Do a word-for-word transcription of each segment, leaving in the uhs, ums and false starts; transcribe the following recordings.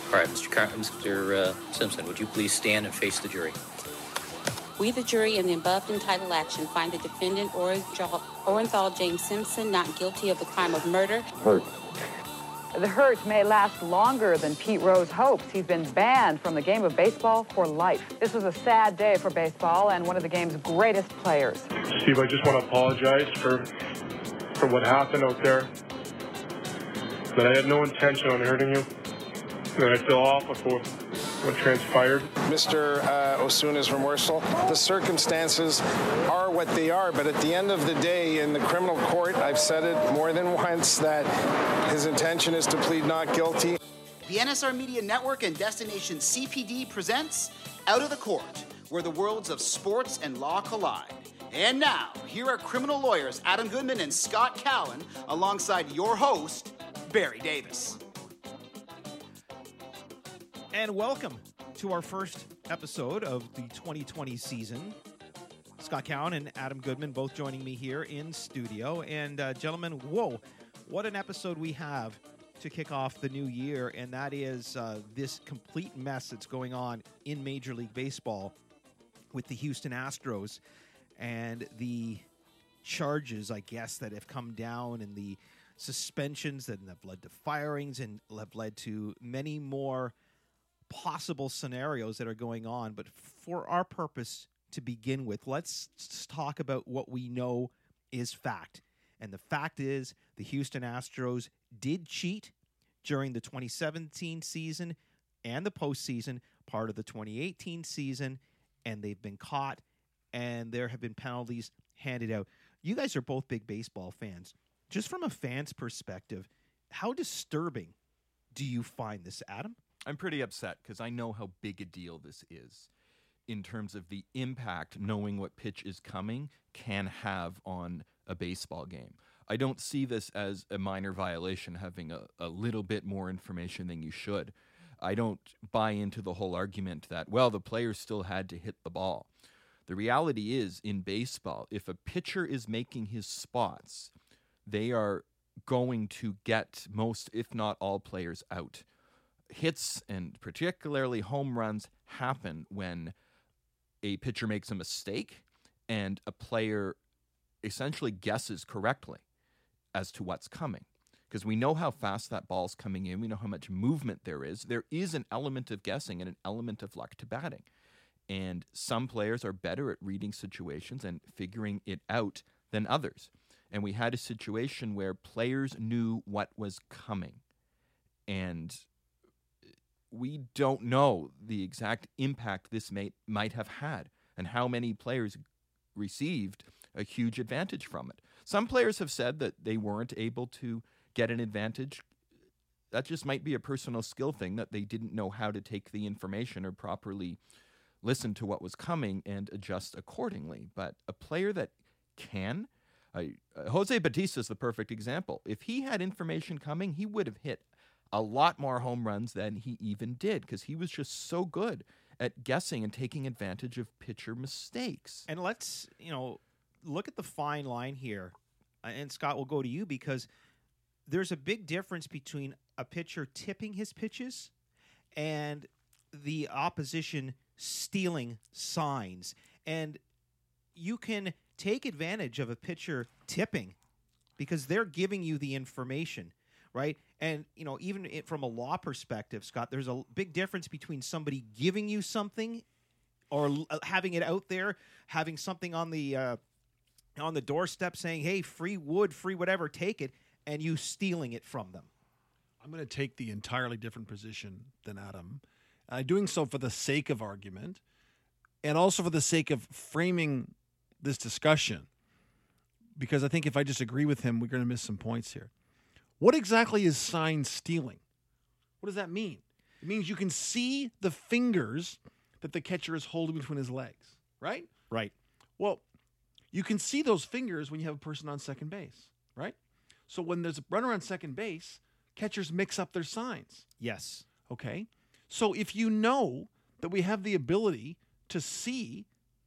All right, Mister Car- Mister Uh, Simpson, would you please stand and face the jury? We, the jury, in the above entitled action, find the defendant, Orenthal James Simpson, not guilty of the crime of murder. Hurt. The hurt may last longer than Pete Rose hopes. He's been banned from the game of baseball for life. This was a sad day for baseball and one of the game's greatest players. Steve, I just want to apologize for for what happened out there. That I had no intention on hurting you. That I feel awful for what transpired. Mister Uh, Osuna is remorseful. The circumstances are what they are, but at the end of the day, in the criminal court, I've said it more than once that his intention is to plead not guilty. The N S R Media Network and Destination C P D presents Out of the Court, where the worlds of sports and law collide. And now, here are criminal lawyers Adam Goodman and Scott Cowan, alongside your host, Barry Davis. And welcome to our first episode of the twenty twenty season. Scott Cowan and Adam Goodman both joining me here in studio. And uh, gentlemen, whoa, what an episode we have to kick off the new year. And that is uh, this complete mess that's going on in Major League Baseball with the Houston Astros and the charges, I guess, that have come down and the suspensions that have led to firings and have led to many more possible scenarios that are going on. But for our purpose to begin with, let's talk about what we know is fact. And the fact is the Houston Astros did cheat during the twenty seventeen season and the postseason, part of the twenty eighteen season, and they've been caught, and there have been penalties handed out. You guys are both big baseball fans. Just from a fan's perspective, how disturbing do you find this, Adam? I'm pretty upset because I know how big a deal this is in terms of the impact knowing what pitch is coming can have on a baseball game. I don't see this as a minor violation, having a, a little bit more information than you should. I don't buy into the whole argument that, well, the players still had to hit the ball. The reality is, in baseball, if a pitcher is making his spots, they are going to get most, if not all, players out. Hits and particularly home runs happen when a pitcher makes a mistake and a player essentially guesses correctly as to what's coming. Because we know how fast that ball's coming in. We know how much movement there is. There is an element of guessing and an element of luck to batting. And some players are better at reading situations and figuring it out than others. And we had a situation where players knew what was coming. And we don't know the exact impact this may, might have had and how many players received a huge advantage from it. Some players have said that they weren't able to get an advantage. That just might be a personal skill thing, that they didn't know how to take the information or properly listen to what was coming and adjust accordingly. But a player that can, uh, Jose Bautista is the perfect example. If he had information coming, he would have hit a lot more home runs than he even did because he was just so good at guessing and taking advantage of pitcher mistakes. And let's, you know, look at the fine line here. Uh, and Scott, will go to you because there's a big difference between a pitcher tipping his pitches and the opposition stealing signs. And you can take advantage of a pitcher tipping because they're giving you the information, right? And, you know, even it, from a law perspective, Scott, there's a big difference between somebody giving you something or l- having it out there, having something on the uh, on the doorstep saying, hey, free wood, free whatever, take it, and you stealing it from them. I'm going to take the entirely different position than Adam. Uh, doing so for the sake of argument and also for the sake of framing this discussion, because I think if I disagree with him, we're going to miss some points here. What exactly is sign stealing? What does that mean? It means you can see the fingers that the catcher is holding between his legs, right? Right. Well, you can see those fingers when you have a person on second base, right? So when there's a runner on second base, catchers mix up their signs. Yes. Okay. So if you know that we have the ability to see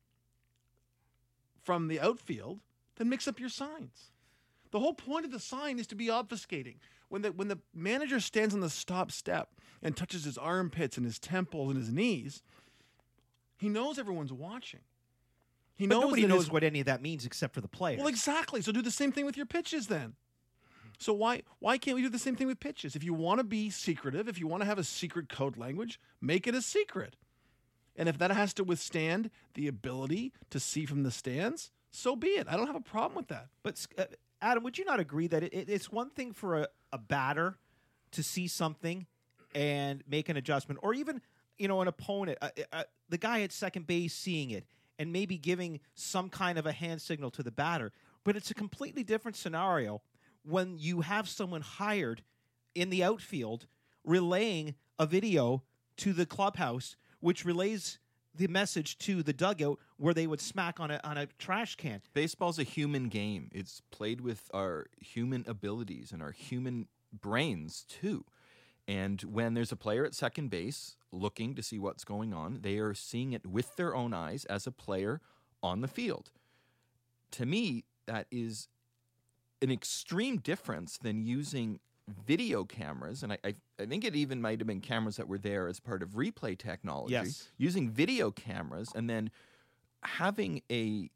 from the outfield, then mix up your signs. The whole point of the sign is to be obfuscating. when the when the manager stands on the stop step and touches his armpits and his temples and his knees, he knows everyone's watching. He But knows nobody that knows his- what any of that means except for the players. Well, exactly. So do the same thing with your pitches then. So why why can't we do the same thing with pitches? If you want to be secretive, if you want to have a secret code language, make it a secret. And if that has to withstand the ability to see from the stands, so be it. I don't have a problem with that. But uh, Adam, would you not agree that it, it, it's one thing for a, a batter to see something and make an adjustment, or even you know an opponent, uh, uh, the guy at second base seeing it and maybe giving some kind of a hand signal to the batter. But it's a completely different scenario when you have someone hired in the outfield relaying a video to the clubhouse, which relays the message to the dugout where they would smack on a on a trash can. Baseball's a human game. It's played with our human abilities and our human brains too. And when there's a player at second base looking to see what's going on, they are seeing it with their own eyes as a player on the field. To me, that is an extreme difference than using video cameras, and I, I, I think it even might have been cameras that were there as part of replay technology. Yes. Using video cameras and then having a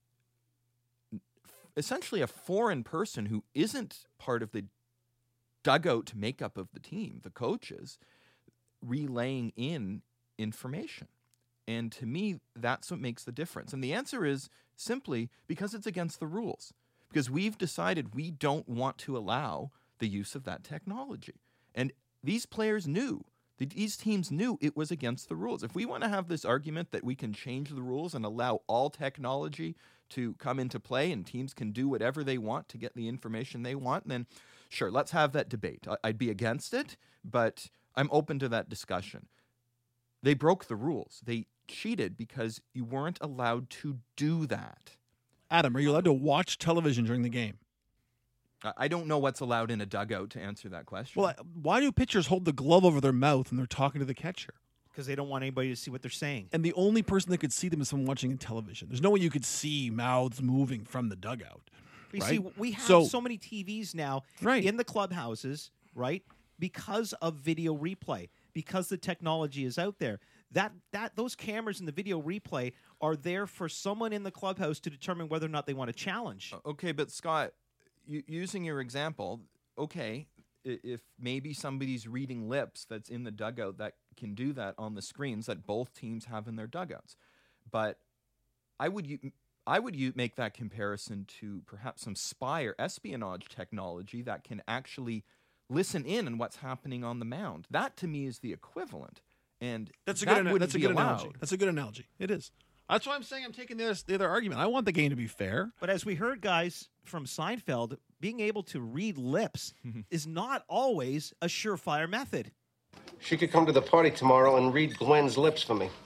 essentially a foreign person who isn't part of the dugout makeup of the team, the coaches, relaying in information. And to me, that's what makes the difference. And the answer is simply because it's against the rules. Because we've decided we don't want to allow the use of that technology. And these players knew, these teams knew it was against the rules. If we want to have this argument that we can change the rules and allow all technology to come into play and teams can do whatever they want to get the information they want, then sure, let's have that debate. I'd be against it, but I'm open to that discussion. They broke the rules. They cheated because you weren't allowed to do that. Adam, are you allowed to watch television during the game? I don't know what's allowed in a dugout to answer that question. Well, why do pitchers hold the glove over their mouth when they're talking to the catcher? Because they don't want anybody to see what they're saying. And the only person that could see them is someone watching in television. There's no way you could see mouths moving from the dugout. You right? see, we have so, so many T Vs now right. in the clubhouses, right? Because of video replay, because the technology is out there. That that those cameras in the video replay are there for someone in the clubhouse to determine whether or not they want to challenge. Okay, but Scott, you, using your example, okay, if maybe somebody's reading lips that's in the dugout that can do that on the screens that both teams have in their dugouts. But I would u- I would u- make that comparison to perhaps some spy or espionage technology that can actually listen in on what's happening on the mound. That to me is the equivalent. And that's a that good, wouldn't that's a be good allowed. analogy. That's a good analogy. It is. That's why I'm saying I'm taking the other, the other argument. I want the game to be fair. But as we heard, guys, from Seinfeld, being able to read lips is not always a surefire method. She could come to the party tomorrow and read Gwen's lips for me.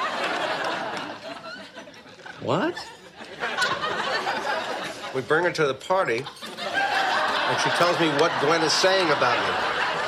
What? We bring her to the party, and she tells me what Gwen is saying about me.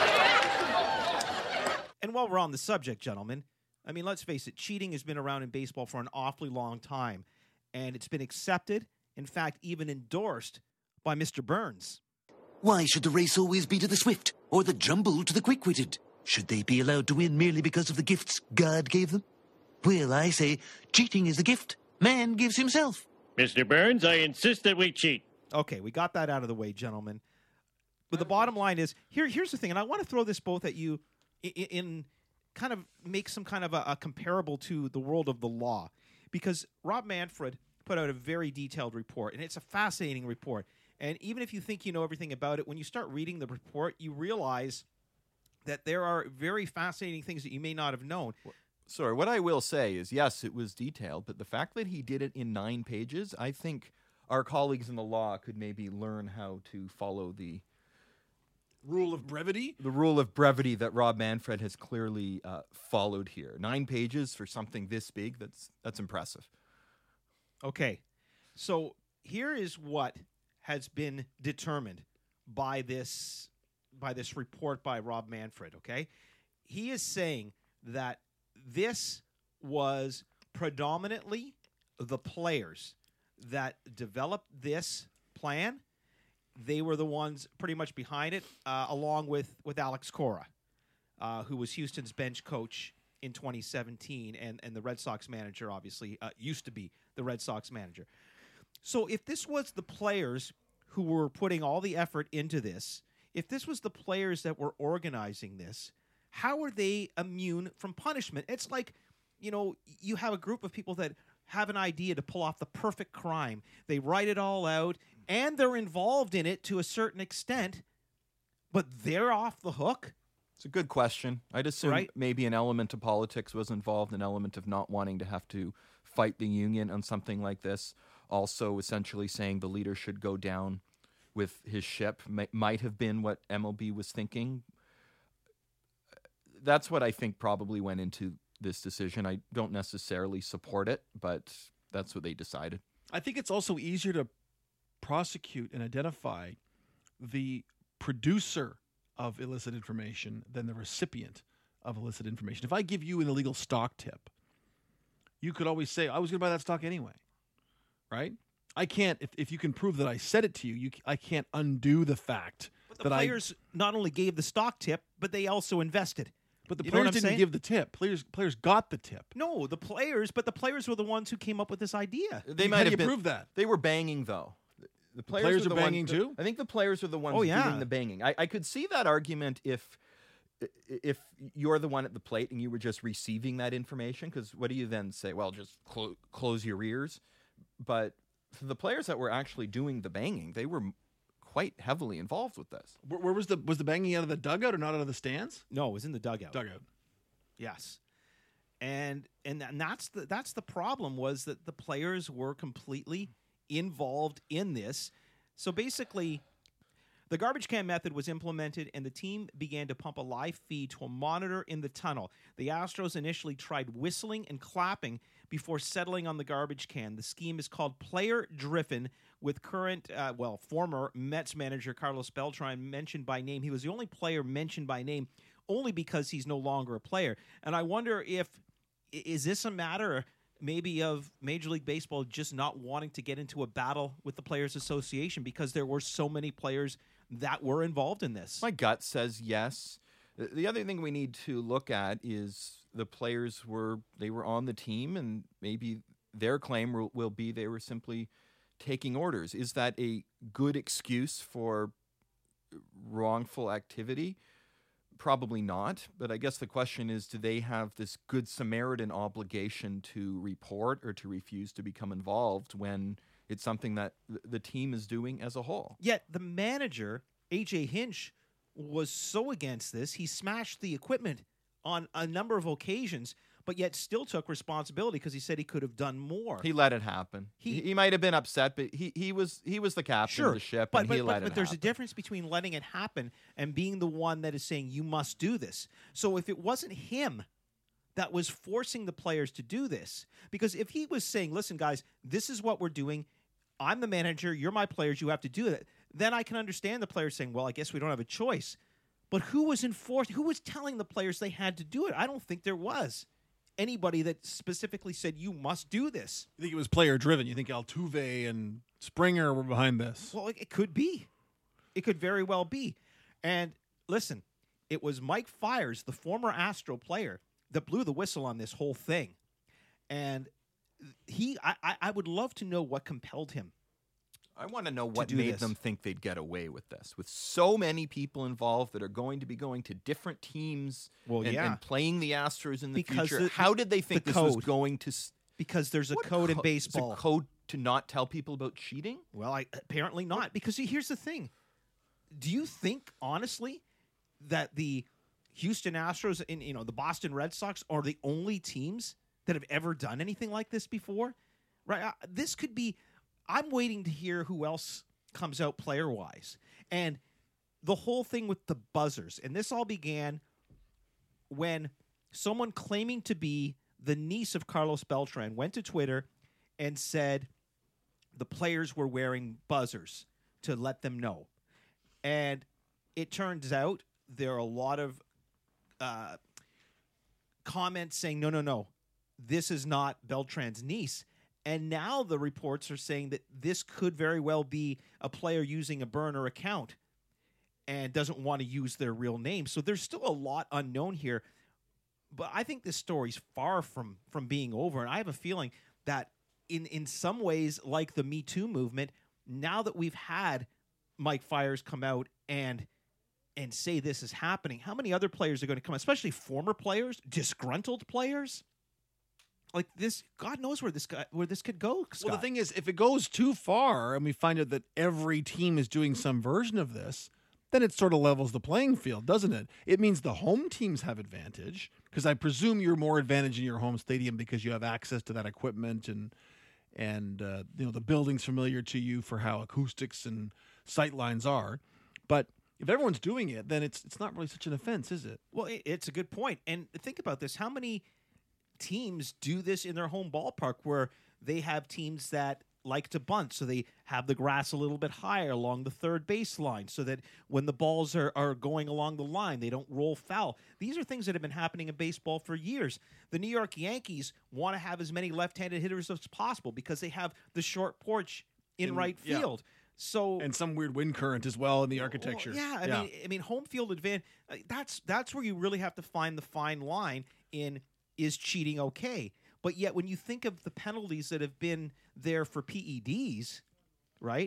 And while we're on the subject, gentlemen, I mean, let's face it, cheating has been around in baseball for an awfully long time, and it's been accepted, in fact, even endorsed by Mister Burns. Why should the race always be to the swift, or the jumble to the quick-witted? Should they be allowed to win merely because of the gifts God gave them? Well, I say, cheating is the gift man gives himself. Mister Burns, I insist that we cheat. Okay, we got that out of the way, gentlemen. But the bottom line is, here, here's the thing, and I want to throw this both at you in, in kind of make some kind of a, a comparable to the world of the law. Because Rob Manfred put out a very detailed report, and it's a fascinating report. And even if you think you know everything about it, when you start reading the report, you realize that there are very fascinating things that you may not have known. Sorry, what I will say is, yes, it was detailed, but the fact that he did it in nine pages, I think our colleagues in the law could maybe learn how to follow the rule of brevity? The rule of brevity that Rob Manfred has clearly uh, followed here. Nine pages for something this big, that's that's impressive. Okay, so here is what has been determined by this by this report by Rob Manfred, okay? He is saying that this was predominantly the players that developed this plan they were the ones pretty much behind it, uh, along with, with Alex Cora, uh, who was Houston's bench coach in twenty seventeen, and, and the Red Sox manager, obviously, uh, used to be the Red Sox manager. So if this was the players who were putting all the effort into this, if this was the players that were organizing this, how are they immune from punishment? It's like, you know, you have a group of people that have an idea to pull off the perfect crime. They write it all out, and they're involved in it to a certain extent, but they're off the hook. It's a good question. I'd assume Right? maybe an element of politics was involved, an element of not wanting to have to fight the union on something like this. Also, essentially saying the leader should go down with his ship M- might have been what M L B was thinking. That's what I think probably went into this decision. I don't necessarily support it, but that's what they decided. I think it's also easier to prosecute and identify the producer of illicit information than the recipient of illicit information. If I give you an illegal stock tip, you could always say, I was going to buy that stock anyway, right? I can't, if, if you can prove that I said it to you, you I can't undo the fact But the that players not only gave the stock tip, but they also invested. But the You know what players I'm didn't saying? give the tip. Players players got the tip. No, the players, but the players were the ones who came up with this idea. They How might do have you been, prove that? They were banging, though. The players, players were are the banging ones, too? I think the players were the ones Oh, yeah. doing the banging. I, I could see that argument if if you're the one at the plate and you were just receiving that information, because what do you then say? Well, just clo- close your ears. But for the players that were actually doing the banging, they were quite heavily involved with this. Where, where was the was the banging out of the dugout or not out of the stands? No, it was in the dugout. Dugout. Yes. And and and that's the that's the problem, was that the players were completely involved in this. So basically, the garbage can method was implemented, and the team began to pump a live feed to a monitor in the tunnel. The Astros initially tried whistling and clapping before settling on the garbage can. The scheme is called player-driven, with current, uh, well, former Mets manager Carlos Beltran mentioned by name. He was the only player mentioned by name, only because he's no longer a player. And I wonder if, is this a matter maybe of Major League Baseball just not wanting to get into a battle with the Players Association because there were so many players that were involved in this? My gut says yes. The- The other thing we need to look at is the players were they were on the team, and maybe their claim will, will be they were simply taking orders. Is that a good excuse for wrongful activity? Probably not. But I guess the question is, do they have this good Samaritan obligation to report or to refuse to become involved when it's something that th- the team is doing as a whole? Yet the manager, A J Hinch, was so against this. He smashed the equipment on a number of occasions, but yet still took responsibility because he said he could have done more. He let it happen. He- He, he might have been upset, but he, he was he was the captain Sure, of the ship, but, and but, he but, let but it there's happen. a difference between letting it happen and being the one that is saying you must do this. So if it wasn't him that was forcing the players to do this, because if he was saying, listen, guys, this is what we're doing, I'm the manager, you're my players, you have to do it, then I can understand the players saying, well, I guess we don't have a choice. But who was enforced? Who was telling the players they had to do it? I don't think there was anybody that specifically said you must do this. You think it was player driven? You think Altuve and Springer were behind this? Well, it, it could be. It could very well be. And listen, it was Mike Fiers, the former Astro player, that blew the whistle on this whole thing. And he, I, I- I would love to know what compelled him. I want to know what do made this. them think they'd get away with this, with so many people involved that are going to be going to different teams Well, and, yeah. and playing the Astros in the Because future. the- How did they think the this was code. going to? s- Because there's a What code in co- baseball. Is a code to not tell people about cheating? Well, I, apparently not. Because see, here's the thing. Do you think, honestly, that the Houston Astros and you know the Boston Red Sox are the only teams that have ever done anything like this before? Right? Uh, this could be. I'm waiting to hear who else comes out player-wise. And the whole thing with the buzzers, and this all began when someone claiming to be the niece of Carlos Beltran went to Twitter and said the players were wearing buzzers to let them know. And it turns out there are a lot of uh, comments saying, no, no, no, this is not Beltran's niece. And now the reports are saying that this could very well be a player using a burner account and doesn't want to use their real name. So there's still a lot unknown here. But I think this story's far from, from being over. And I have a feeling that in, in some ways, like the Me Too movement, now that we've had Mike Fiers come out and and say this is happening, how many other players are going to come, especially former players, disgruntled players? Like this, God knows where this guy, where this could go, Scott. Well, the thing is, if it goes too far and we find out that every team is doing some version of this, then it sort of levels the playing field, doesn't it? It means the home teams have advantage, because I presume you're more advantage in your home stadium because you have access to that equipment and and uh, you know, the building's familiar to you for how acoustics and sight lines are. But if everyone's doing it, then it's it's not really such an offense, is it? Well, it, it's a good point. And think about this: how many teams do this in their home ballpark, where they have teams that like to bunt, so they have the grass a little bit higher along the third baseline, so that when the balls are, are going along the line, they don't roll foul. These are things that have been happening in baseball for years. The New York Yankees want to have as many left-handed hitters as possible because they have the short porch in, in right field. Yeah. So and some weird wind current as well in the architecture. Well, yeah, I yeah. mean, I mean, home field advantage. That's that's where you really have to find the fine line in, is cheating okay? But yet, when you think of the penalties that have been there for P E Ds, right,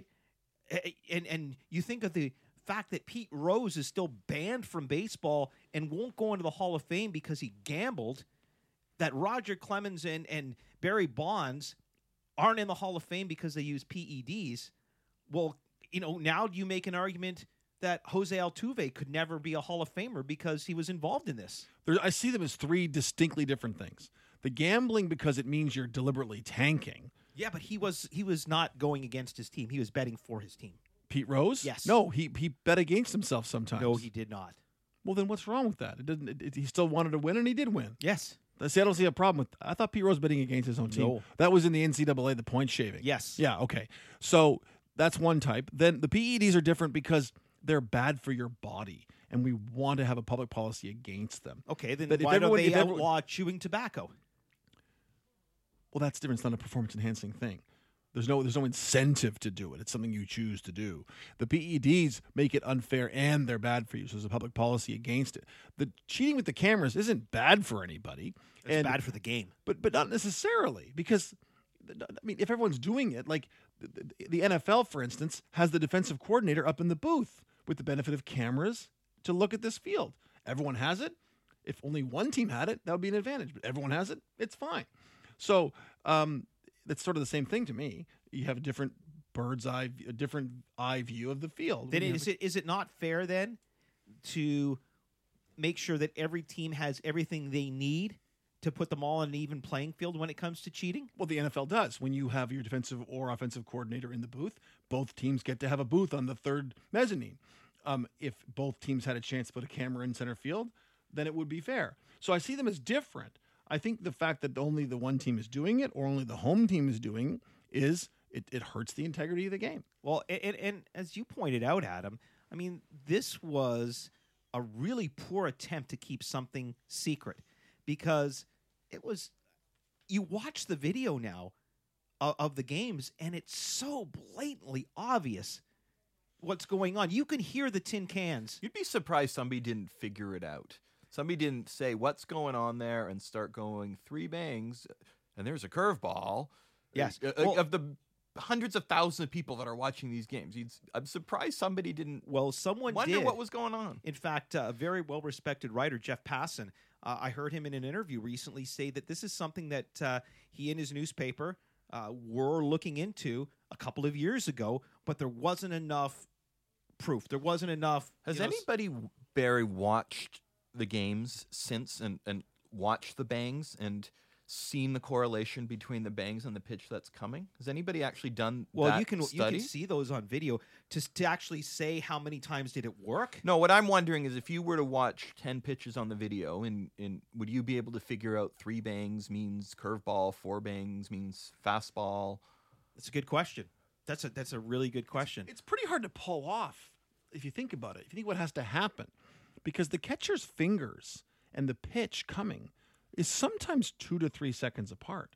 and and you think of the fact that Pete Rose is still banned from baseball and won't go into the Hall of Fame because he gambled, that Roger Clemens and, and Barry Bonds aren't in the Hall of Fame because they use P E Ds, well, you know, now do you make an argument that Jose Altuve could never be a Hall of Famer because he was involved in this? There, I see them as three distinctly different things. The gambling, because it means you're deliberately tanking. Yeah, but he was he was not going against his team. He was betting for his team. Pete Rose? Yes. No, he he bet against himself sometimes. No, he did not. Well, then what's wrong with that? It didn't. It, it, he still wanted to win, and he did win. Yes. I see. I don't see a problem with. I thought Pete Rose betting against his own team. No. That was in the N C double A, the point shaving. Yes. Yeah. Okay. So that's one type. Then the P E Ds are different because they're bad for your body, and we want to have a public policy against them. Okay. Then but why everyone, don't they everyone, outlaw chewing tobacco? Well, that's different. It's not a performance-enhancing thing. There's no there's no incentive to do it. It's something you choose to do. The P E Ds make it unfair, and they're bad for you, so there's a public policy against it. The cheating with the cameras isn't bad for anybody. It's and, bad for the game. But but not necessarily, because, I mean, if everyone's doing it, like the, the N F L, for instance, has the defensive coordinator up in the booth with the benefit of cameras to look at this field. Everyone has it. If only one team had it, that would be an advantage. But everyone has it, it's fine. So um, that's sort of the same thing to me. You have a different bird's eye, a different eye view of the field. Then is it is it not fair then to make sure that every team has everything they need to put them all on an even playing field when it comes to cheating? Well, the N F L does. When you have your defensive or offensive coordinator in the booth, both teams get to have a booth on the third mezzanine. Um, if both teams had a chance to put a camera in center field, then it would be fair. So I see them as different. I think the fact that only the one team is doing it, or only the home team is doing, is it, it hurts the integrity of the game. Well, and, and as you pointed out, Adam, I mean, this was a really poor attempt to keep something secret, because it was, you watch the video now of, of the games, and it's so blatantly obvious what's going on. You can hear the tin cans. You'd be surprised somebody didn't figure it out. Somebody didn't say what's going on there and start going three bangs, and there's a curveball. Yes. Uh, well, of the hundreds of thousands of people that are watching these games, you'd, I'm surprised somebody didn't. Well, someone wonder did. what was going on. In fact, uh, a very well-respected writer, Jeff Passan, uh, I heard him in an interview recently say that this is something that uh, he and his newspaper uh, were looking into a couple of years ago, but there wasn't enough proof. There wasn't enough. Has you know, anybody, Barry, watched the games since and, and watched the bangs and seen the correlation between the bangs and the pitch that's coming? Has anybody actually done well, that you can study? You can see those on video. To, to actually say how many times did it work? No, what I'm wondering is if you were to watch ten pitches on the video, and, and would you be able to figure out three bangs means curveball, four bangs means fastball? That's a good question. That's a that's a really good question. It's, it's pretty hard to pull off if you think about it. If you think what has to happen, because the catcher's fingers and the pitch coming is sometimes two to three seconds apart.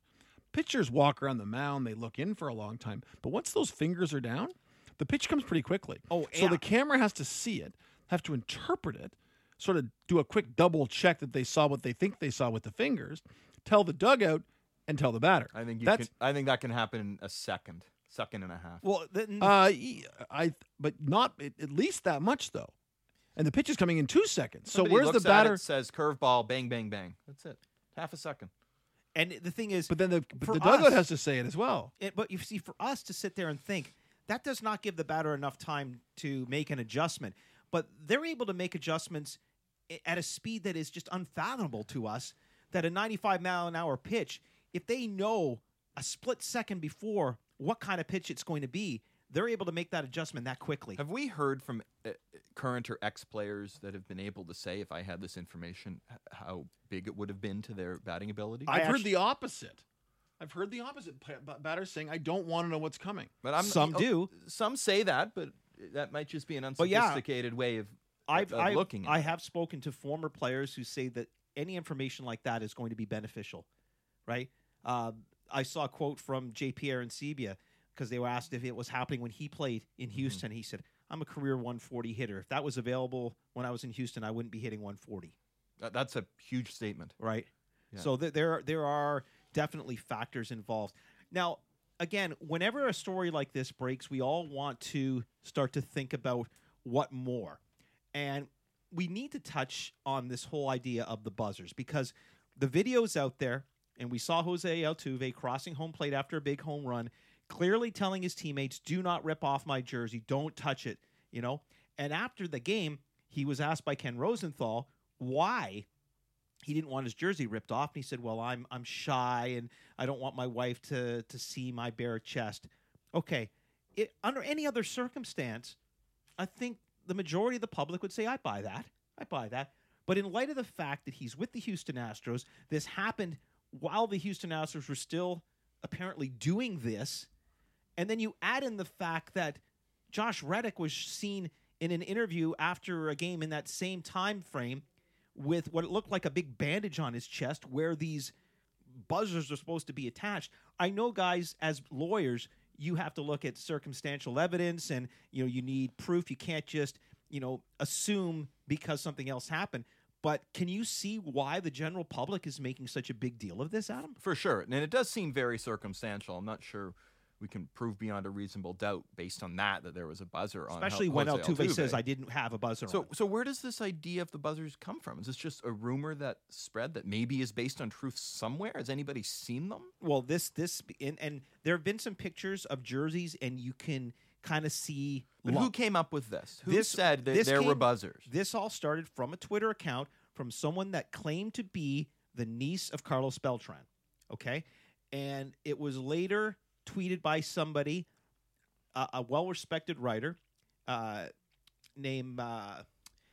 Pitchers walk around the mound, they look in for a long time, but once those fingers are down, the pitch comes pretty quickly. Oh, so yeah. the camera has to see it, have to interpret it, sort of do a quick double check that they saw what they think they saw with the fingers, tell the dugout, and tell the batter. I think you That's can, I think that can happen in a second, second and a half. Well, then, uh, I but not at least that much though, and the pitch is coming in two seconds. So Somebody where's the looks at batter? it, says curveball, bang, bang, bang. That's it. Half a second. and the thing is, But then the, but for the dugout us- has to say it as well. It, but you see, for us to sit there and think, that does not give the batter enough time to make an adjustment. But they're able to make adjustments i- at a speed that is just unfathomable to us. That a ninety-five mile an hour pitch, if they know a split second before what kind of pitch it's going to be, they're able to make that adjustment that quickly. Have we heard from uh, current or ex-players that have been able to say, if I had this information, h- how big it would have been to their batting ability? I've heard the opposite. I've heard the opposite. p- b- Batters saying, "I don't want to know what's coming." But I'm, Some oh, do. Some say that, but that might just be an But yeah, unsophisticated way of, I've, of I've, looking at I it. have spoken to former players who say that any information like that is going to be beneficial, right? Uh, I saw a quote from J P Arancibia because they were asked if it was happening when he played in Houston. He said, "I'm a career one forty hitter. If that was available when I was in Houston, I wouldn't be hitting one forty." That- That's a huge statement. Right? Yeah. So th- there, there are definitely factors involved. Now, again, whenever a story like this breaks, we all want to start to think about what more. And we need to touch on this whole idea of the buzzers because the video's out there, and we saw Jose Altuve crossing home plate after a big home run, clearly telling his teammates, "Do not rip off my jersey. Don't touch it." You know? And after the game, he was asked by Ken Rosenthal why he didn't want his jersey ripped off, and he said, "Well, I'm I'm shy, and I don't want my wife to to see my bare chest." Okay, it, under any other circumstance, I think the majority of the public would say, "I buy that, I buy that." But in light of the fact that he's with the Houston Astros, this happened while the Houston Astros were still apparently doing this, and then you add in the fact that Josh Reddick was seen in an interview after a game in that same time frame with what looked like a big bandage on his chest where these buzzers are supposed to be attached. I know, guys, as lawyers, you have to look at circumstantial evidence and, you know, you need proof. You can't just, you know, assume because something else happened. But can you see why the general public is making such a big deal of this, Adam? For sure. And it does seem very circumstantial. I'm not sure we can prove beyond a reasonable doubt based on that that there was a buzzer on Especially Ho- when Jose Altuve, says, Altuve. "I didn't have a buzzer So, on." so where does this idea of the buzzers come from? Is this just a rumor that spread that maybe is based on truth somewhere? Has anybody seen them? Well, this this and, and there have been some pictures of jerseys, and you can kind of see. But who lump. came up with this? Who This- said that this there were came- buzzers? This all started from a Twitter account from someone that claimed to be the niece of Carlos Beltran. Okay, and it was later tweeted by somebody, uh, a well-respected writer, uh, named uh,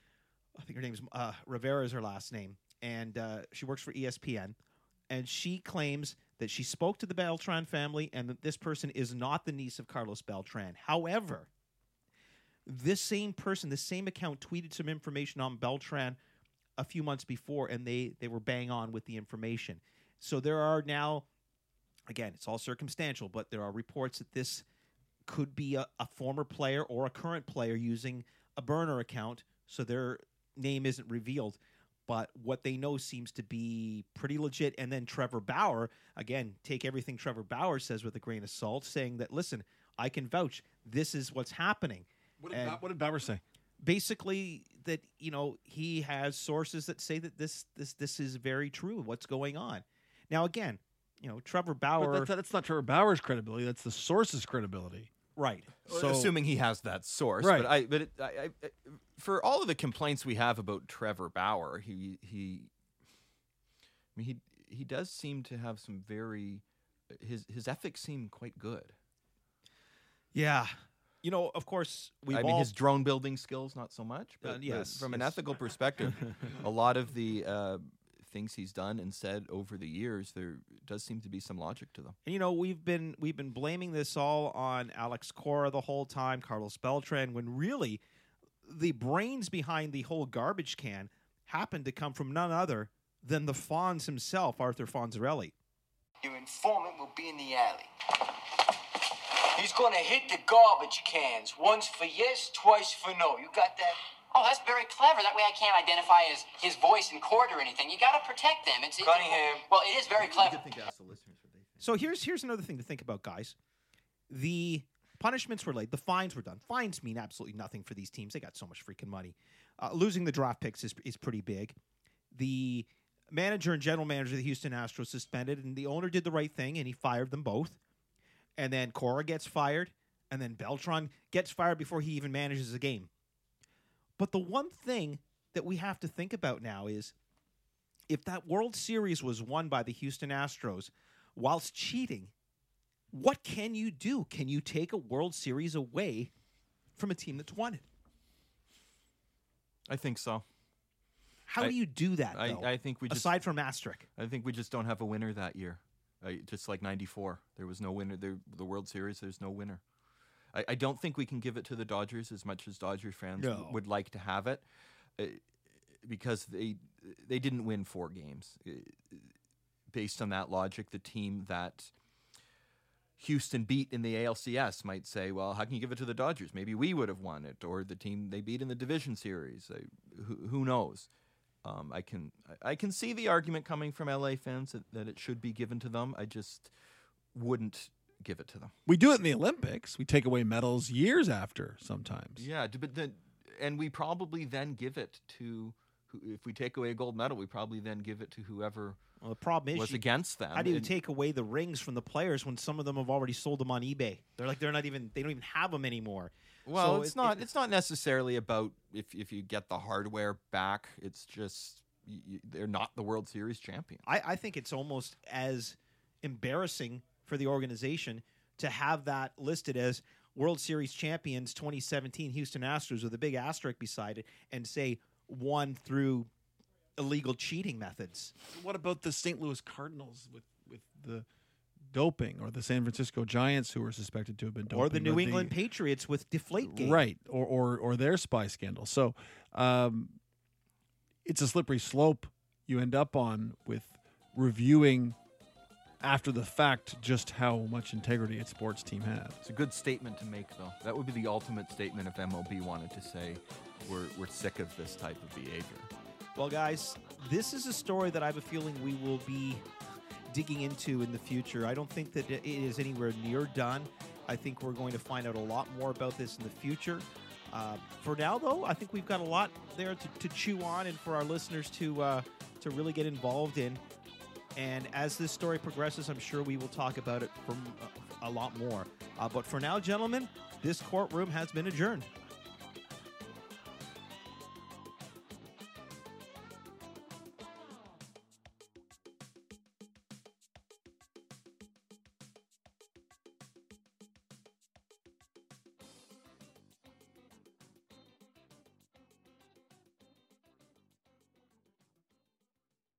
I think her name's uh, Rivera is her last name, and uh, she works for E S P N. And she claims that she spoke to the Beltran family and that this person is not the niece of Carlos Beltran. However, this same person, this same account tweeted some information on Beltran a few months before, and they, they were bang on with the information. So there are now, again, it's all circumstantial, but there are reports that this could be a, a former player or a current player using a burner account, so their name isn't revealed. But what they know seems to be pretty legit. And then Trevor Bauer, again, take everything Trevor Bauer says with a grain of salt, saying that, listen, I can vouch. This is what's happening. What did, And Ba- what did Bauer say? basically, that, you know, he has sources that say that this this this is very true, what's going on. Now, again, you know, Trevor Bauer... But that's, that's not Trevor Bauer's credibility. That's the source's credibility. Right. So, assuming he has that source, Right. But I, but it, I, I, for all of the complaints we have about Trevor Bauer, he he, I mean, he he does seem to have some very his his ethics seem quite good. Yeah. You know, of course, we've I all... mean, his drone building skills not so much, but, Uh, but yes, from an yes. ethical perspective, a lot of the uh, things he's done and said over the years, there does seem to be some logic to them. And you know, we've been we've been blaming this all on Alex Cora the whole time, Carlos Beltran, when really the brains behind the whole garbage can happened to come from none other than the Fonz himself, Arthur Fonzarelli. Your informant will be in the alley. He's gonna hit the garbage cans. Once for yes, twice for no. You got that? Oh, that's very clever. That way I can't identify his, his voice in court or anything. You got to protect them. It's, it's Cunningham. Well, it is very clever. So here's here's another thing to think about, guys. The punishments were laid. The fines were done. Fines mean absolutely nothing for these teams. They got so much freaking money. Uh, losing the draft picks is is pretty big. The manager and general manager of the Houston Astros suspended, and the owner did the right thing, and he fired them both. And then Cora gets fired, and then Beltran gets fired before he even manages a game. But the one thing that we have to think about now is if that World Series was won by the Houston Astros whilst cheating, what can you do? Can you take a World Series away from a team that's won it? I think so. How I, do you do that, I, though, I think we just, aside from Asterisk? I think we just don't have a winner that year. I, just like ninety-four. There was no winner. There, the World Series, there's no winner. I, I don't think we can give it to the Dodgers as much as Dodgers fans No. w- would like to have it, uh, because they they didn't win four games. Uh, based on that logic, the team that Houston beat in the A L C S might say, well, how can you give it to the Dodgers? Maybe we would have won it, or the team they beat in the division series. I, who, who knows? Um, I can I can see the argument coming from L A fans that, that it should be given to them. I just wouldn't give it to them. We do it in the Olympics. We take away medals years after sometimes. Yeah, d- but then, and we probably then give it to, who, if we take away a gold medal, we probably then give it to whoever Well, the problem is was you- against them. How do you And- take away the rings from the players when some of them have already sold them on eBay? They're like they're not even they don't even have them anymore. Well, So it's it- not. it- it's not necessarily about if if you get the hardware back. It's just y y they're not the World Series champion. I, I think it's almost as embarrassing for the organization to have that listed as World Series champions twenty seventeen Houston Astros with a big asterisk beside it and say won through illegal cheating methods. What about the Saint Louis Cardinals with, with the doping, or the San Francisco Giants who were suspected to have been doping? Or the New but England Patriots with Deflategate. Right, or, or, or their spy scandal. So um, it's a slippery slope you end up on with reviewing after the fact just how much integrity its sports team has. It's a good statement to make, though. That would be the ultimate statement if M L B wanted to say we're we're sick of this type of behavior. Well, guys, this is a story that I have a feeling we will be digging into in the future. I don't think that it is anywhere near done. I think we're going to find out a lot more about this in the future. Uh, for now, though, I think we've got a lot there to, to chew on and for our listeners to uh, to really get involved in. And as this story progresses, I'm sure we will talk about it from uh, a lot more. Uh, but for now, gentlemen, this courtroom has been adjourned.